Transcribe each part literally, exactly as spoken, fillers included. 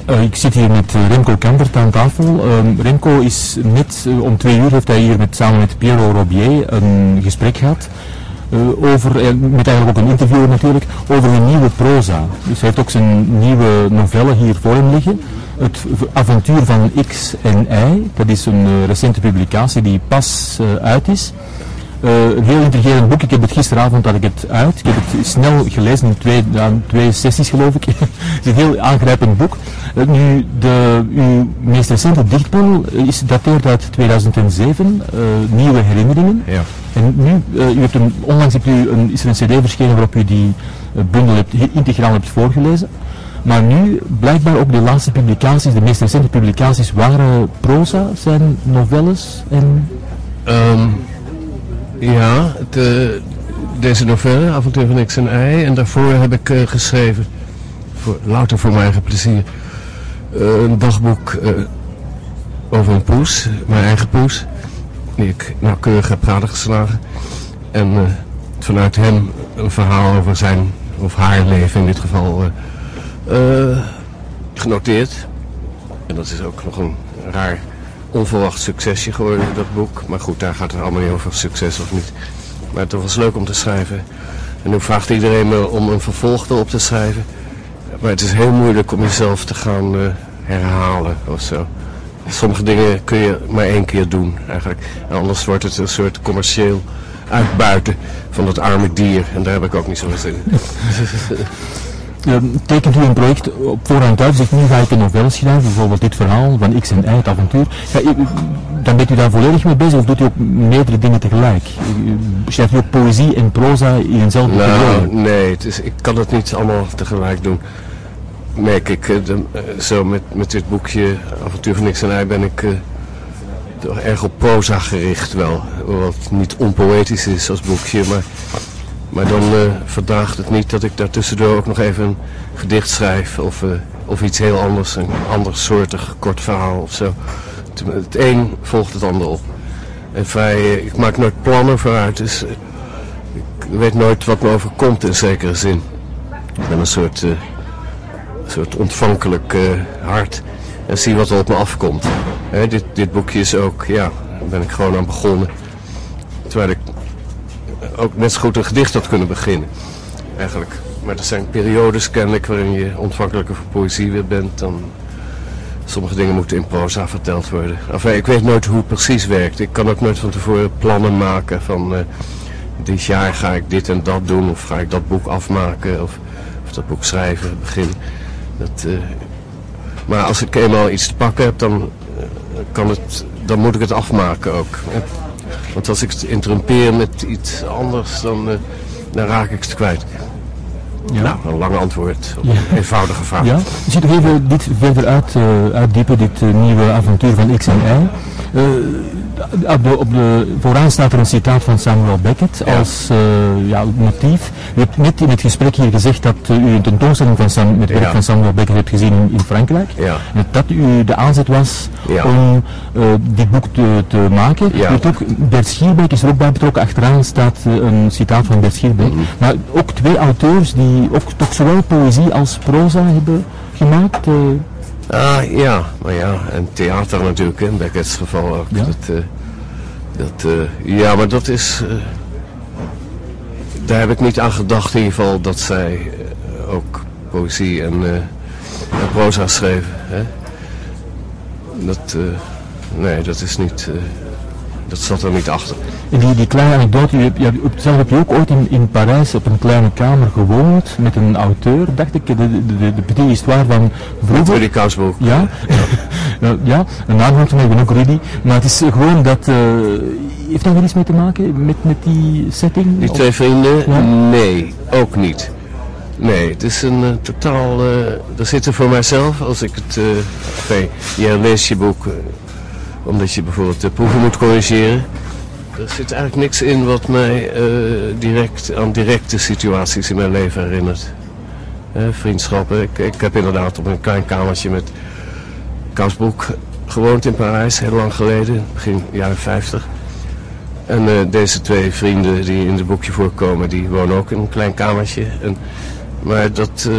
Uh, ik zit hier met uh, Remco Kampert aan tafel. Uh, Remco is net uh, om twee uur heeft hij hier met, samen met Piero Robier een gesprek gehad. Uh, over, uh, met eigenlijk ook een interviewer natuurlijk, over een nieuwe proza. Dus hij heeft ook zijn nieuwe novelle hier voor hem liggen. Het avontuur van X en Y, dat is een uh, recente publicatie die pas uh, uit is. Uh, een heel intrigerend boek. Ik heb het gisteravond had ik het uit. Ik heb het snel gelezen in twee, uh, twee sessies geloof ik. Het is een heel aangrijpend boek. Uh, nu, de, uw meest recente dichtbundel is dateert uit tweeduizend zeven, uh, Nieuwe Herinneringen. Ja. En nu, uh, u hebt een, onlangs hebt u een, is er een cd verschenen waarop u die uh, bundel hebt, integraal hebt voorgelezen. Maar nu, blijkbaar ook de laatste publicaties, de meest recente publicaties, waren proza, zijn novelles en... Um. Ja, de, deze novelle, Avontuur van X en Y, en daarvoor heb ik uh, geschreven, voor, louter voor mijn eigen plezier, uh, een dagboek uh, over een poes, mijn eigen poes, die ik nauwkeurig heb gadegeslagen. En uh, vanuit hem een verhaal over zijn, of haar leven in dit geval, uh, uh, genoteerd. En dat is ook nog een raar... onverwacht succesje geworden, dat boek. Maar goed, daar gaat het allemaal niet over succes of niet. Maar het was leuk om te schrijven. En nu vraagt iedereen me om een vervolg erop te schrijven. Maar het is heel moeilijk om jezelf te gaan uh, herhalen of zo. Sommige dingen kun je maar één keer doen eigenlijk. En anders wordt het een soort commercieel uitbuiten van dat arme dier. En daar heb ik ook niet zoveel zin in. Uh, tekent u een project op voorhand uit, zegt nu ga ik een novelle schrijven, bijvoorbeeld dit verhaal van X en Y, het avontuur. Ja, u, dan bent u daar volledig mee bezig of doet u ook meerdere dingen tegelijk? U, schrijft u ook poëzie en proza in eenzelfde nou, periode? Nee, het is, ik kan het niet allemaal tegelijk doen. Merk ik, uh, de, uh, zo met, met dit boekje Avontuur van X en Y ben ik uh, toch erg op proza gericht wel. Wat niet onpoëtisch is als boekje, maar... Maar dan uh, verdraagt het niet dat ik daartussendoor ook nog even een gedicht schrijf of, uh, of iets heel anders, een andersoortig kort verhaal of zo. Het, het een volgt het ander op. En vrij, uh, ik maak nooit plannen vooruit, dus uh, ik weet nooit wat me overkomt in zekere zin. Ik ben een soort, uh, soort ontvankelijk uh, hart en zie wat er op me afkomt. Hè, dit, dit boekje is ook, ja, daar ben ik gewoon aan begonnen. Terwijl ik ook net zo goed een gedicht had kunnen beginnen, eigenlijk. Maar er zijn periodes kennelijk waarin je ontvankelijker voor poëzie weer bent dan... Sommige dingen moeten in proza verteld worden. Enfin, ik weet nooit hoe het precies werkt. Ik kan ook nooit van tevoren plannen maken van... Uh, dit jaar ga ik dit en dat doen, of ga ik dat boek afmaken, of, of dat boek schrijven, beginnen. Dat, uh, maar als ik eenmaal iets te pakken heb, dan, uh, kan het, dan moet ik het afmaken ook. Want als ik het interrumpeer met iets anders, dan, uh, dan raak ik het kwijt. Ja. Nou, een lang antwoord op een ja. eenvoudige vraag. Ja, je ziet nog even dit verder uit, uh, uitdiepen, dit uh, nieuwe avontuur van X en Y. Uh, op, de, op de vooraan staat er een citaat van Samuel Beckett ja. als uh, ja, motief. U hebt net in het gesprek hier gezegd dat uh, u een tentoonstelling van Sam, met werk ja. van Samuel Beckett hebt gezien in, in Frankrijk. Ja. En dat u de aanzet was ja. om uh, dit boek te, te maken. Ja. U hebt ook, Bert Schierbeek is er ook bij betrokken. Achteraan staat uh, een citaat van Bert Schierbeek. Mm-hmm. Maar ook twee auteurs die ook toch zowel poëzie als proza hebben gemaakt. Uh, Ah, ja, maar ja, en theater natuurlijk, in Beckett's geval ook. Ja, dat, uh, dat, uh, ja maar dat is... Uh, daar heb ik niet aan gedacht in ieder geval dat zij uh, ook poëzie en, uh, en proza schreven. Hè? Dat, uh, nee, dat is niet... Uh, dat zat er niet achter. En die, die kleine anekdote, je, je, zelf heb je ook ooit in, in Parijs op een kleine kamer gewoond met een auteur, dacht ik, de, de, de, de Petit Histoire van vroeger. Rudy Kousbroek. Ja, ja. ja, een naam hangt van mij, ook Rudy, maar het is gewoon dat, uh, heeft dat wel iets mee te maken met, met die setting? Die twee vrienden? Ja? Nee, ook niet. Nee, het is een uh, totaal, uh, er zit er voor mijzelf, als ik het, uh, okay, jij leest je boek, uh, omdat je bijvoorbeeld de proeven moet corrigeren. Er zit eigenlijk niks in wat mij uh, direct aan directe situaties in mijn leven herinnert. Uh, vriendschappen. Ik, ik heb inderdaad op een klein kamertje met Kousbroek gewoond in Parijs, heel lang geleden, begin jaren vijftig. En uh, deze twee vrienden die in het boekje voorkomen, die wonen ook in een klein kamertje. En, maar dat, uh,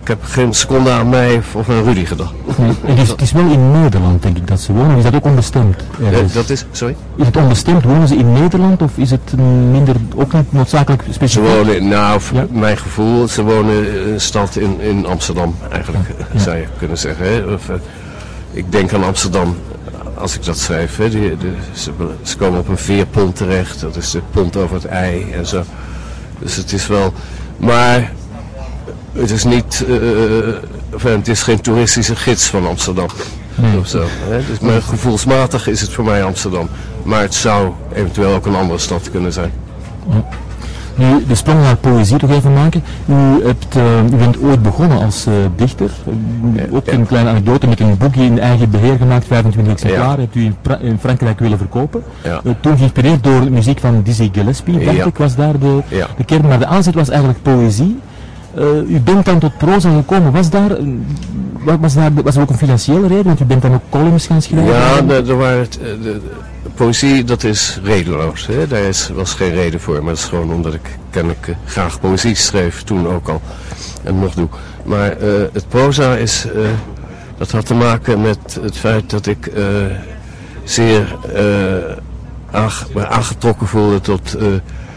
ik heb geen seconde aan mij of aan Rudy gedacht. Nee, het, is, het is wel in Nederland, denk ik, dat ze wonen. Is dat ook onbestemd? Uh, dat is, sorry? Is het onbestemd? Wonen ze in Nederland of is het minder, ook niet noodzakelijk specifiek? Ze wonen, nou, ja. mijn gevoel, ze wonen in een stad in, in Amsterdam, eigenlijk, ja. zou je kunnen zeggen. Hè? Of, uh, ik denk aan Amsterdam, als ik dat schrijf. Hè? Die, de, ze, ze komen op een veerpont terecht, dat is de pont over het IJ en zo. Dus het is wel, maar het is niet, uh, enfin, het is geen toeristische gids van Amsterdam. Nee. Of zo, hè? Dus maar gevoelsmatig is het voor mij Amsterdam. Maar het zou eventueel ook een andere stad kunnen zijn. Ja. Nu, de sprong naar poëzie toch even maken. U, hebt, uh, u bent ooit begonnen als uh, dichter. Ja, ook ja. een kleine anekdote met een boekje in eigen beheer gemaakt, vijfentwintig exemplaren. Ja. Hebt u in, pra- in Frankrijk willen verkopen. Ja. Uh, toen geïnspireerd door de muziek van Dizzy Gillespie, dacht ja. ik, was daar de, ja. de kern. Maar de aanzet was eigenlijk poëzie. Uh, u bent dan tot proza gekomen. Was daar, uh, was, daar, was er ook een financiële reden? Want u bent dan ook columns gaan schrijven? Ja, de, de, waar het, de, de, de poëzie, dat is redeloos. Hè? Daar is, was geen reden voor. Maar dat is gewoon omdat ik kennelijk uh, graag poëzie schreef. Toen ook al. En nog doe. Maar uh, het proza is... Uh, dat had te maken met het feit dat ik uh, zeer uh, aange, aangetrokken voelde tot... Uh,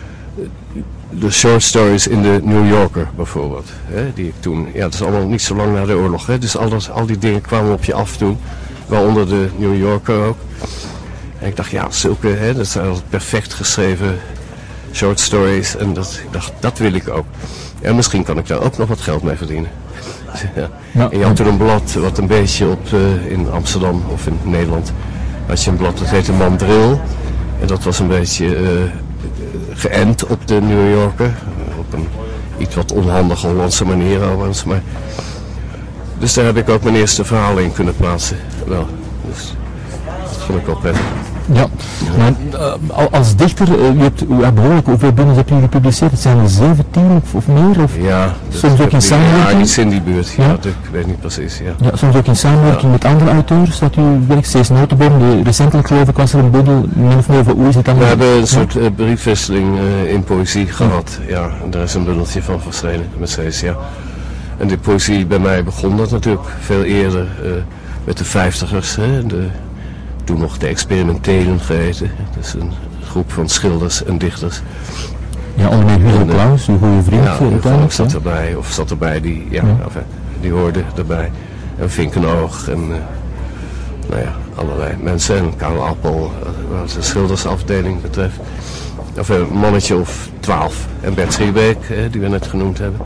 de short stories in de New Yorker bijvoorbeeld, hè, die ik toen, ja dat is allemaal niet zo lang na de oorlog, hè, dus al, dat, al die dingen kwamen op je af toen, waaronder de New Yorker ook. En ik dacht, ja, zulke, hè, dat zijn altijd perfect geschreven short stories en dat, ik dacht, dat wil ik ook. En misschien kan ik daar ook nog wat geld mee verdienen. Ja. Ja. En je had toen een blad, wat een beetje op, uh, in Amsterdam of in Nederland, had je een blad, dat heette Mandril, en dat was een beetje... Uh, geënt op de New Yorker, op een iets wat onhandige Hollandse manier overigens, maar dus daar heb ik ook mijn eerste verhaal in kunnen plaatsen. Wel, dus dat vond ik wel prettig. Ja, maar uh, als dichter, uh, u hebt uh, behoorlijk hoeveel bundels heb je gepubliceerd? Het zijn er zeventien of, of meer? Of ja, soms ook in samenwerking? Ja, iets in die buurt, ja, ja dat, ik weet niet precies. Ja. Ja, soms ook in samenwerking ja. met andere auteurs, dat u werkt, Cees Notenboom, de, recentelijk geloof ik was er een bundel, min of meer voor hoe is het dan? We hebben een soort uh, briefwisseling uh, in poëzie gehad, ja. ja, en daar is een bundeltje van verschenen met Cees, ja. En de poëzie bij mij begon dat natuurlijk veel eerder, uh, met de vijftigers, hè, de... Toen nog de experimentelen geheten. Dat is een groep van schilders en dichters. Ja, onder meer Hugo Claus, uw goede vriend. Ja, Hugo zat erbij, of zat erbij, die, ja, ja. Of, die hoorde erbij. En Vinkenoog en uh, nou ja, allerlei mensen. En Karel Appel, uh, wat de schildersafdeling betreft. Of een mannetje of twaalf. En Bert Schierbeek, uh, die we net genoemd hebben.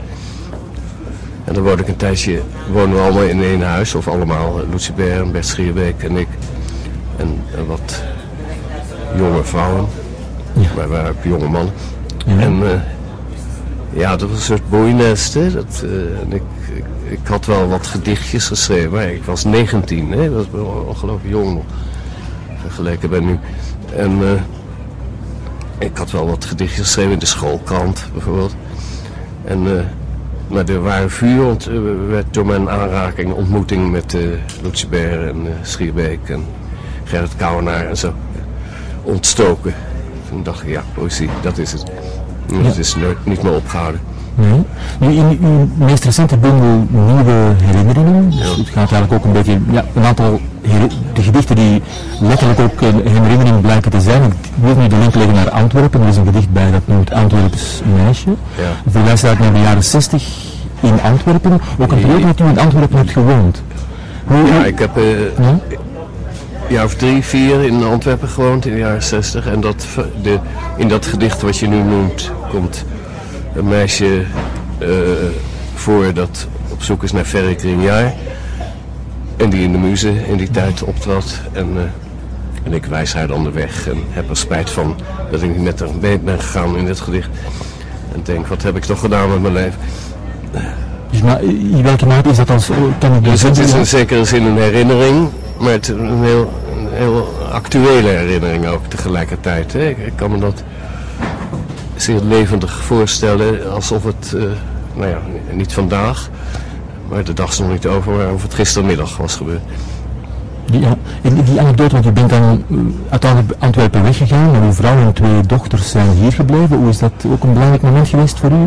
En dan woonde ik een tijdje, wonen we allemaal in één huis, of allemaal, uh, Lucie Baer, Bert Schierbeek en ik. En uh, wat jonge vrouwen, ja. Maar wij ook jonge mannen. Ja. En uh, ja, dat was een soort boeinest. Hè? Dat, uh, en ik, ik, ik had wel wat gedichtjes geschreven, maar ik was negentien, hè? Dat was ongelooflijk jong nog, vergeleken bij nu. En uh, ik had wel wat gedichtjes geschreven in de schoolkrant bijvoorbeeld. En, uh, maar er waren vuur, want uh, werd door mijn aanraking, ontmoeting met uh, Lucie Baer en uh, Schierbeek en Gerrit Kouwenaar en zo ontstoken. Toen dacht ik, ja, poëzie, dat is het. En dat ja. is nooit, niet meer opgehouden. Nee. Nu, in uw meest recente bundel Nieuwe Herinneringen, dus ja. het gaat eigenlijk ook een beetje, ja, een aantal de gedichten die letterlijk ook een herinnering blijken te zijn. Ik wil nu de link leggen naar Antwerpen, er is een gedicht bij dat noemt Antwerps meisje. Ja. Verwijst eigenlijk naar de jaren zestig in Antwerpen, ook een periode dat u in Antwerpen hebt gewoond. Hoe, ja, ik heb... Uh, ja? Een jaar of drie, vier in Antwerpen gewoond in de jaren zestig. En dat, de, in dat gedicht wat je nu noemt, komt een meisje uh, voor dat op zoek is naar Ferry Grignard. En die in de muze in die tijd optrad. En, uh, en ik wijs haar dan de weg en heb er spijt van dat ik niet met haar mee ben gegaan in dit gedicht. En denk, wat heb ik toch gedaan met mijn leven? Dus maar in welke mate is dat als... Kan ik dus het is in zekere zin een herinnering, maar het is een heel, een heel actuele herinnering ook tegelijkertijd. Hè. Ik kan me dat zeer levendig voorstellen, alsof het, uh, nou ja, niet vandaag, maar de dag is nog niet over, maar of het gistermiddag was gebeurd. Die, ja, die anekdote, want u bent dan uh, uiteindelijk Antwerpen weggegaan, maar uw vrouw en twee dochters zijn hier gebleven. Hoe is dat ook een belangrijk moment geweest voor u?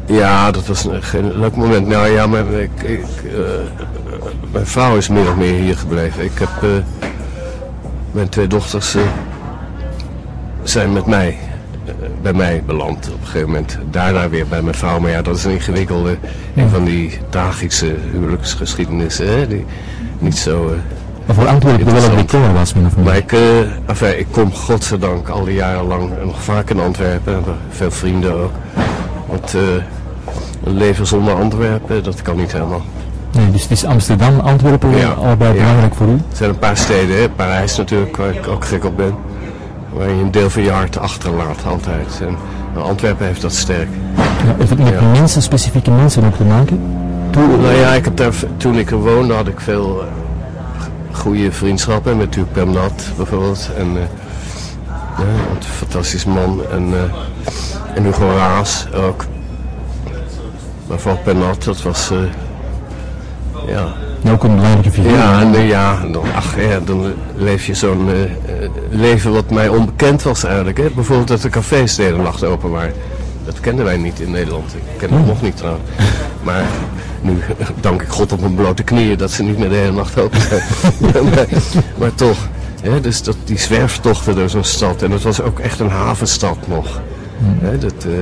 Ja, dat was een, geen leuk moment. Nou ja, mijn, ik, ik, uh, mijn vrouw is min of meer hier gebleven. Ik heb, uh, mijn twee dochters uh, zijn met mij, uh, bij mij beland op een gegeven moment. Daarna weer bij mijn vrouw. Maar ja, dat is een ingewikkelde, ja. een van die tragische huwelijksgeschiedenissen, hè, die niet zo... Uh, maar voor Antwerpen wel een bekender was, min of meer. Maar ik, uh, enfin, ik kom godzijdank al die jaren lang nog vaak in Antwerpen. Veel vrienden ook. Want uh, een leven zonder Antwerpen, dat kan niet helemaal. Nee, dus het is Amsterdam, Antwerpen, ja, allebei ja. belangrijk voor u? Er zijn een paar steden, hè? Parijs natuurlijk, waar ik ook gek op ben. Waar je een deel van je hart achterlaat altijd. En Antwerpen heeft dat sterk. Ja, heeft het met ja. mensen, specifieke mensen ook te maken? Toen, nou ja, ik heb daar, toen ik er woonde had ik veel uh, goede vriendschappen. Met Huub Pernat bijvoorbeeld. En, uh, ja, een fantastisch man. En, uh, en Hugo Raas ook. Maar vooral Pernat, dat was... Uh, ja... Ja, ook een belangrijke figuur. Ja, en, uh, ja, dan, ach, ja, dan leef je zo'n uh, leven wat mij onbekend was eigenlijk. Hè? Bijvoorbeeld dat de cafés de hele nacht open waren. Dat kenden wij niet in Nederland. Ik ken het oh. nog niet trouwens. Maar nu dank ik God op mijn blote knieën dat ze niet meer de hele nacht open zijn. maar, maar toch, hè, dus dat, die zwerftochten door zo'n stad. En dat was ook echt een havenstad nog. Hmm. Hè, dat, uh,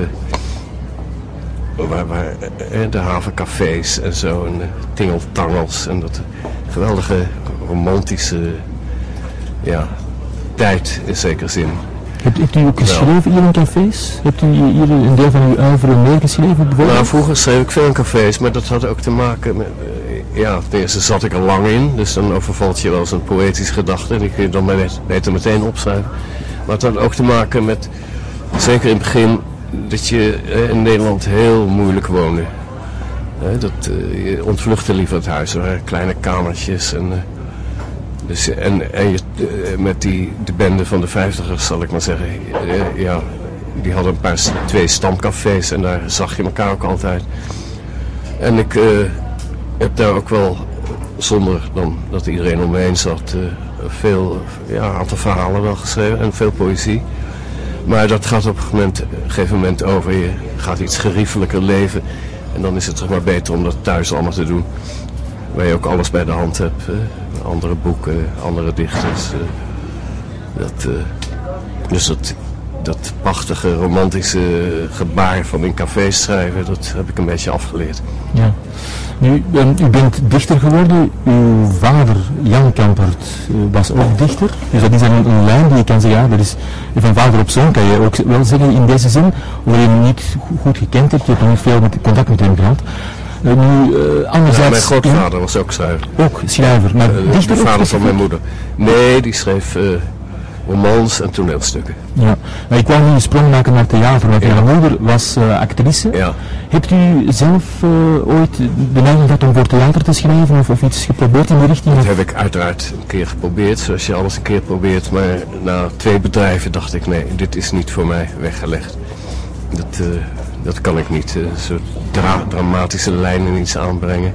waar, waar uh, de havencafés en zo. En de tingeltangels. En dat geweldige romantische ja, tijd in zekere zin. Hebt, hebt u ook geschreven hier in cafés? Hebt u hier een deel van uw oeuvre meegeschreven bijvoorbeeld? Nou, vroeger schreef ik veel in cafés, maar dat had ook te maken met... Uh, ja, ten eerste zat ik er lang in, dus dan overvalt je wel eens een poëtische gedachte. Die kun je dan beter meteen opschrijven. Maar het had ook te maken met, zeker in het begin, dat je uh, in Nederland heel moeilijk woonde. Uh, dat, uh, je ontvluchtte liever het huis, er waren kleine kamertjes en... Uh, Dus, en en je, met die, de bende van de vijftigers, zal ik maar zeggen, ja, die hadden een paar, twee stamcafés en daar zag je elkaar ook altijd. En ik uh, heb daar ook wel, zonder dan dat iedereen om me heen zat, uh, veel, ja, een aantal verhalen wel geschreven en veel poëzie. Maar dat gaat op een, moment, op een gegeven moment over, je gaat iets geriefelijker leven en dan is het toch maar beter om dat thuis allemaal te doen. Waar je ook alles bij de hand hebt. Uh, andere boeken, andere dichters. Uh, dat, uh, dus dat, dat prachtige romantische gebaar van in cafés schrijven, dat heb ik een beetje afgeleerd. Ja. Nu, um, u bent dichter geworden. Uw vader, Jan Kampert, uh, was ook dichter. Dus dat is een, een lijn die je kan zeggen, ja, dat is van vader op zoon, kan je ook wel zeggen in deze zin. Hoewel je hem niet goed gekend hebt, je hebt nog niet veel met, contact met hem gehad. Uh, nu, uh, anderzijds... Ja, mijn grootvader was ook schrijver. Ook schrijver, maar uh, dichter de vader van mijn moeder. Nee, die schreef uh, romans en toneelstukken. Ja, maar ik wou nu een sprong maken naar theater, want ja. Mijn moeder was uh, actrice. Ja. Hebt u zelf uh, ooit de neiging gehad om voor theater te schrijven of, of iets geprobeerd in die richting? Dat heb ik uiteraard een keer geprobeerd, zoals je alles een keer probeert. Maar na twee bedrijven dacht ik, nee, dit is niet voor mij weggelegd. Dat... Uh, Dat kan ik niet, een soort dra dramatische lijn in iets aanbrengen.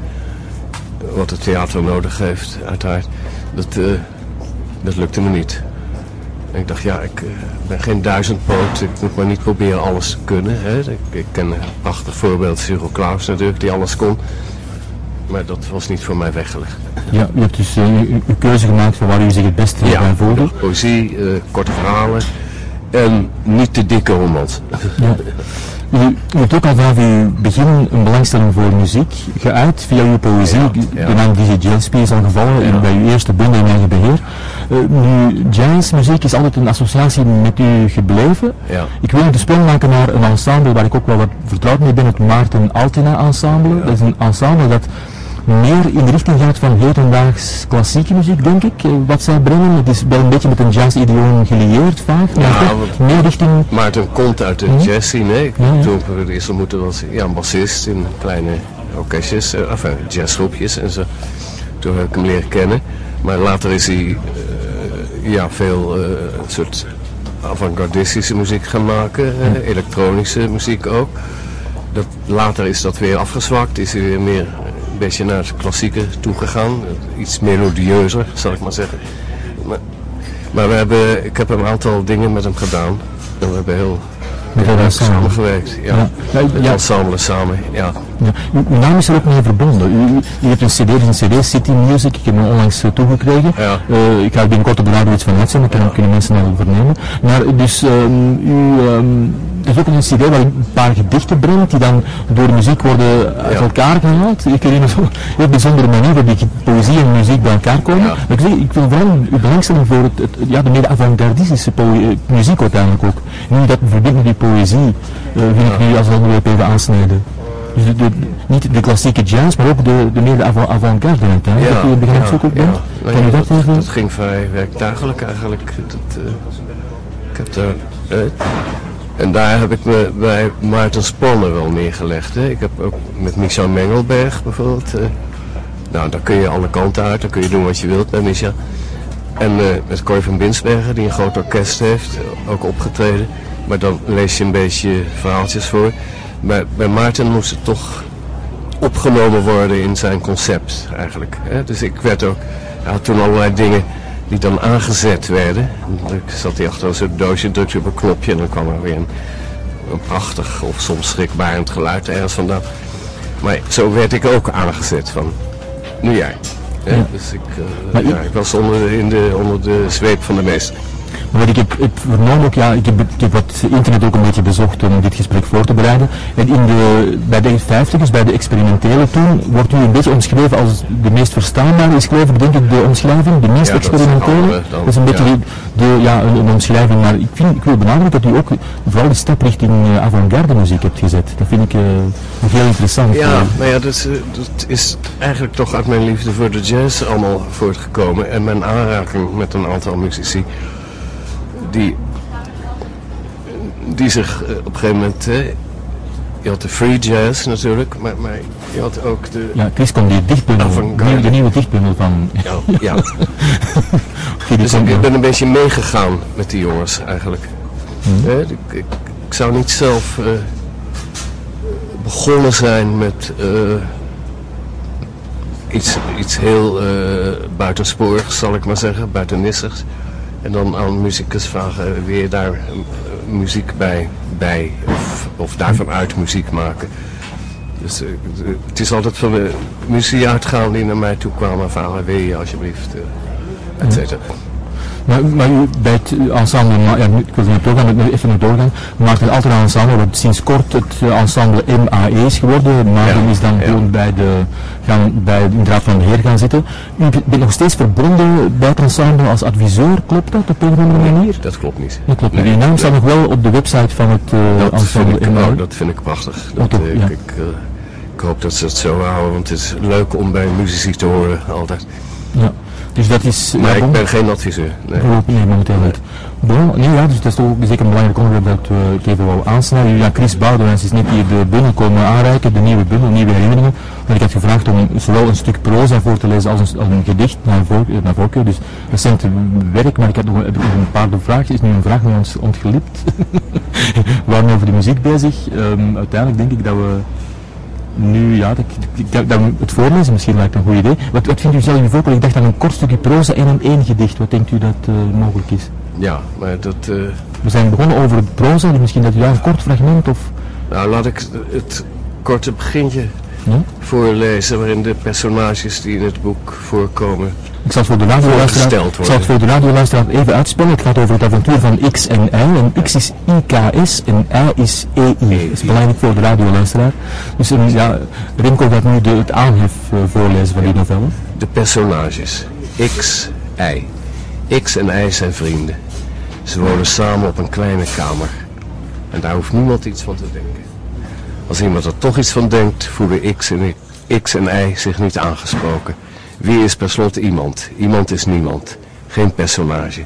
Wat het theater nodig heeft, uiteraard. Dat, uh, dat lukte me niet. En ik dacht, ja, ik uh, ben geen duizendpoot. Ik moet maar niet proberen alles te kunnen. Hè. Ik, ik ken een prachtig voorbeeld, Cyril Klaus natuurlijk, die alles kon. Maar dat was niet voor mij weggelegd. Ja, u hebt dus uh, uw keuze gemaakt van waar u zich het beste ja, bij voelde. Ja, poëzie, uh, korte verhalen en niet te dikke romans. Ja. U, u hebt ook al vanaf uw begin een belangstelling voor muziek geuit via uw poëzie. Ja, ja. De naam Dizzy Gillespie is al gevallen ja. bij uw eerste bundel in eigen beheer. Uh, nu, jazzmuziek is altijd een associatie met u gebleven. Ja. Ik wil de sprong maken naar een ensemble waar ik ook wel wat vertrouwd mee ben, het Maarten Altena ensemble. Ja. Dat is een ensemble dat meer in de richting gaat van hedendaags klassieke muziek, denk ik, wat zij brengen. Het is wel een beetje met een jazz-idioom gelieerd vaak, maar ja, meer richting... Maarten komt uit de hm? jazz scene, hè? Ja, ja. Toen ik voor het eerst ontmoette was ja, een bassist in kleine orkestjes, uh, enfin jazzgroepjes en zo. Toen heb ik hem leren kennen. Maar later is hij uh, ja, veel uh, soort avant-gardistische muziek gaan maken, uh, hm. elektronische muziek ook. Dat, later is dat weer afgezwakt, is hij weer meer... een beetje naar het klassieke toegegaan. Iets melodieuzer, zal ik maar zeggen. Maar, maar we hebben, ik heb een aantal dingen met hem gedaan. En we hebben heel Met dat ensemble. Samengewerkt, ja. ja. ja, ja. Het ensemble samen, ja. ja. U, uw naam is er ook mee verbonden. U, u, u hebt een cd, een cd, City Music, ik heb hem onlangs uh, toegekregen. Ja. Uh, ik ga er binnenkort op de radio iets van uitzenden, dan ja. kunnen mensen al vernemen. Maar dus, um, u, um, er is ook een cd waar een paar gedichten brengt, die dan door de muziek worden uit ja. elkaar gehaald. Ik herinner me een heel bijzondere manier dat die poëzie en muziek bij elkaar komen. Ja. Maar ik, zeg, ik wil vooral uw belangstelling voor het, het, ja, de meer avant-gardistische muziek uiteindelijk ook. Nu dat verbindt met die poëzie, uh, wil ik nu als onderwerp even aansnijden. Dus de, de, niet de klassieke jazz, maar ook de, de meer de avant- avant-garde uiteindelijk. Ja, dat u het begrijpstuk ook bent. Ja. Kan u dat, dat even? Dat ging vrij werktuigelijk eigenlijk. Dat, uh, ik heb daar... Uh, En daar heb ik me bij Maarten Spanner wel neergelegd. Hè. Ik heb ook met Micha Mengelberg bijvoorbeeld. Uh, nou, daar kun je alle kanten uit, daar kun je doen wat je wilt bij Micha. En uh, met Cor van Binsbergen, die een groot orkest heeft, ook opgetreden. Maar dan lees je een beetje verhaaltjes voor. Maar bij Maarten moest het toch opgenomen worden in zijn concept eigenlijk. Hè. Dus ik werd ook, hij had toen allerlei dingen die dan aangezet werden. Dan zat hij achter zo'n doosje, drukte op een knopje en dan kwam er weer een, een prachtig of soms schrikbarend geluid ergens vandaan. Maar zo werd ik ook aangezet van, nu jij. Ja, ja. Dus ik, uh, ja, ik was onder, in de, onder de zweep van de meester. Maar ik heb, heb vernomen ook, ja, ik heb, ik heb wat internet ook een beetje bezocht om dit gesprek voor te bereiden. En in de, bij de vijftigers, bij de experimentele toen, wordt u een beetje omschreven als de meest verstaanbare, is geloof ik denk ik de omschrijving, de meest ja, experimentele. Dat is, dan, dat is een beetje ja. de, ja, een, een omschrijving, maar ik, vind, ik wil benadrukken dat u ook vooral de stap richting uh, avant-garde muziek hebt gezet. Dat vind ik uh, heel interessant. Ja, maar ja, dat is, dat is eigenlijk toch uit mijn liefde voor de jazz allemaal voortgekomen en mijn aanraking met een aantal muzici. Die, die zich uh, op een gegeven moment, uh, je had de free jazz natuurlijk, maar, maar je had ook de... Ja, Chris komt die dichtbundel, de nieuwe dichtbundel van... Ja, ja. Okay, dus ik, ik ben een beetje meegegaan met die jongens eigenlijk. Hmm. Uh, ik, ik, ik zou niet zelf uh, begonnen zijn met uh, iets, iets heel uh, buitensporigs, zal ik maar zeggen, buitennissigs. En dan aan muzikus vragen, wil je daar uh, muziek bij, bij of, of daarvan uit muziek maken. Dus uh, het is altijd van de muziek uitgaan die naar mij toe kwamen, vragen, wil je alsjeblieft, uh, et cetera. Maar, maar u, bij het ensemble, ja, ik wil niet doorgaan, even nog doorgaan, maakt het altijd een ensemble, wat sinds kort het ensemble M A E is geworden, maar ja, is dan ja. gewoon bij de, gaan, bij de Raad van Beheer gaan zitten. U bent nog steeds verbonden bij het ensemble als adviseur, klopt dat op een of andere manier? Dat klopt niet. Dat klopt niet. Nee, uw naam staat nog wel op de website van het uh, dat ensemble ik, M A E. Oh, dat vind ik prachtig. Dat, dat, uh, ja. ik, uh, ik hoop dat ze het zo houden, want het is leuk om bij muzici te horen, altijd. Ja. Dus dat is... Maar ja, ik ben geen adviseur. Nee, nee momenteel niet. Bon, nee, ja, dus dat is toch zeker een belangrijk onderwerp dat uh, ik even wou aansnijden. Ja, Chris Boudewijns is net hier de bundel komen aanreiken, de nieuwe bundel, nieuwe herinneringen. En ik had gevraagd om zowel een stuk proza voor te lezen als een, als een gedicht naar, voor, naar voorkeur. Dus recent werk, maar ik had nog een, een paar vragen. Is nu een vraag met ons ontglipt. We waren over de muziek bezig. Um, uiteindelijk denk ik dat we... Nu, ja, dat, dat, dat, het voorlezen misschien lijkt een goed idee. Wat, wat vindt u zelf in de voorkeur? Ik dacht aan een kort stukje proza en een één gedicht. Wat denkt u dat uh, mogelijk is? Ja, maar dat... Uh... We zijn begonnen over het proza, misschien dat u daar een kort fragment of... Nou, laat ik het korte begintje ja? voorlezen, waarin de personages die in het boek voorkomen... Ik zal het voor de radioluisteraar, ik zal het voor de radioluisteraar even uitspellen. Het gaat over het avontuur van X en Y. En X is I K S en Y is E I. Dat is belangrijk voor de radioluisteraar. Dus um, ja, Remco gaat nu de, het aanhef uh, voorlezen van die novelle. De personages. X, Y. X en Y zijn vrienden. Ze wonen samen op een kleine kamer. En daar hoeft niemand iets van te denken. Als iemand er toch iets van denkt, voelen X en, X en Y zich niet aangesproken. Wie is per slot iemand? Iemand is niemand. Geen personage.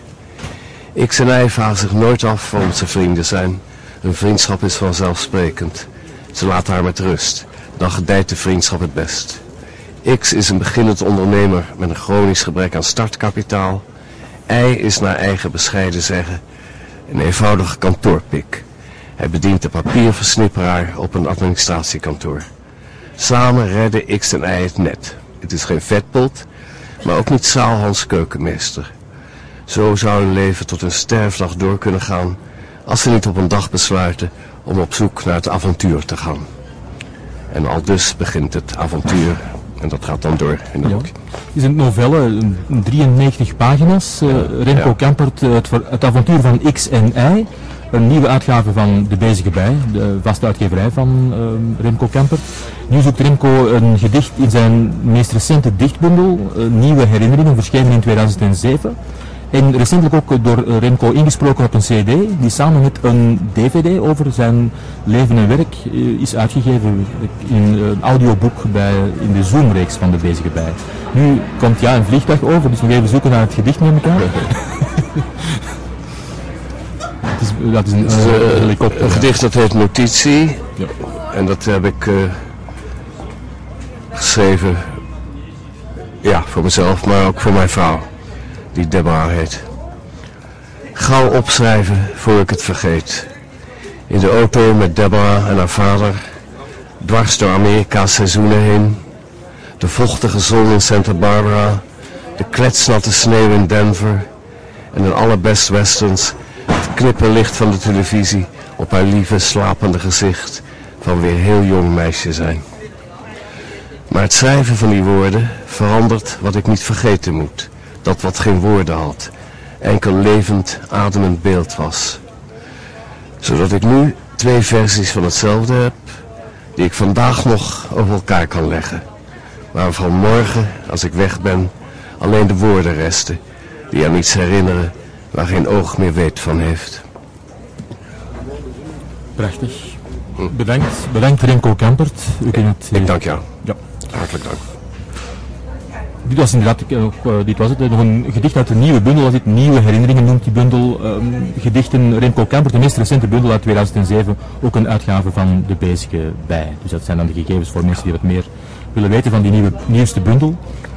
X en Y vragen zich nooit af waarom ze vrienden zijn. Hun vriendschap is vanzelfsprekend. Ze laten haar met rust. Dan gedijt de vriendschap het best. X is een beginnend ondernemer met een chronisch gebrek aan startkapitaal. Y is naar eigen bescheiden zeggen een eenvoudige kantoorpik. Hij bedient de papierversnipperaar op een administratiekantoor. Samen redden X en Y het net. Het is geen vetpot, maar ook niet Saalhans keukenmeester. Zo zou hun leven tot hun sterfdag door kunnen gaan als ze niet op een dag besluiten om op zoek naar het avontuur te gaan. En al dus begint het avontuur en dat gaat dan door in het Ja. boekje. Het is een novelle, een drieënnegentig pagina's. Uh, Remco Ja. Kampert, uh, het, het avontuur van X en Y. Een nieuwe uitgave van De Bezige Bij, de vaste uitgeverij van uh, Remco Kampert. Nu zoekt Remco een gedicht in zijn meest recente dichtbundel, uh, Nieuwe Herinneringen, verschenen in tweeduizend zeven. En recentelijk ook door uh, Remco ingesproken op een cd, die samen met een dvd over zijn leven en werk uh, is uitgegeven in een audioboek bij, in de Zoom-reeks van De Bezige Bij. Nu komt ja een vliegtuig over, dus nog even zoeken naar het gedicht met elkaar. Het is, dat is een, Het is, uh, uh, helikopter. een gedicht dat heet Notitie. Ja. En dat heb ik uh, geschreven, ja, voor mezelf, maar ook voor mijn vrouw, die Deborah heet. Gauw opschrijven voor ik het vergeet. In de auto met Deborah en haar vader, dwars door Amerika's seizoenen heen. De vochtige zon in Santa Barbara, de kletsnatte sneeuw in Denver en in alle best westerns het knipperlicht van de televisie op haar lieve slapende gezicht van weer heel jong meisje zijn. Maar het schrijven van die woorden verandert wat ik niet vergeten moet, dat wat geen woorden had, enkel levend, ademend beeld was. Zodat ik nu twee versies van hetzelfde heb, die ik vandaag nog over elkaar kan leggen, waarvan morgen, als ik weg ben, alleen de woorden resten, die aan iets herinneren waar geen oog meer weet van heeft. Prachtig. Bedankt, bedankt Remco Kampert. U kunt het, Ik dank jou. Ja. Hartelijk dank. Dit was inderdaad, uh, dit was het, uh, nog een gedicht uit de nieuwe bundel, als dit Nieuwe Herinneringen noemt die bundel. Um, gedichten Remco Kampert, de meest recente bundel uit tweeduizend zeven, ook een uitgave van De Bezige Bij. Dus dat zijn dan de gegevens voor mensen die wat meer willen weten van die nieuwe, nieuwste bundel.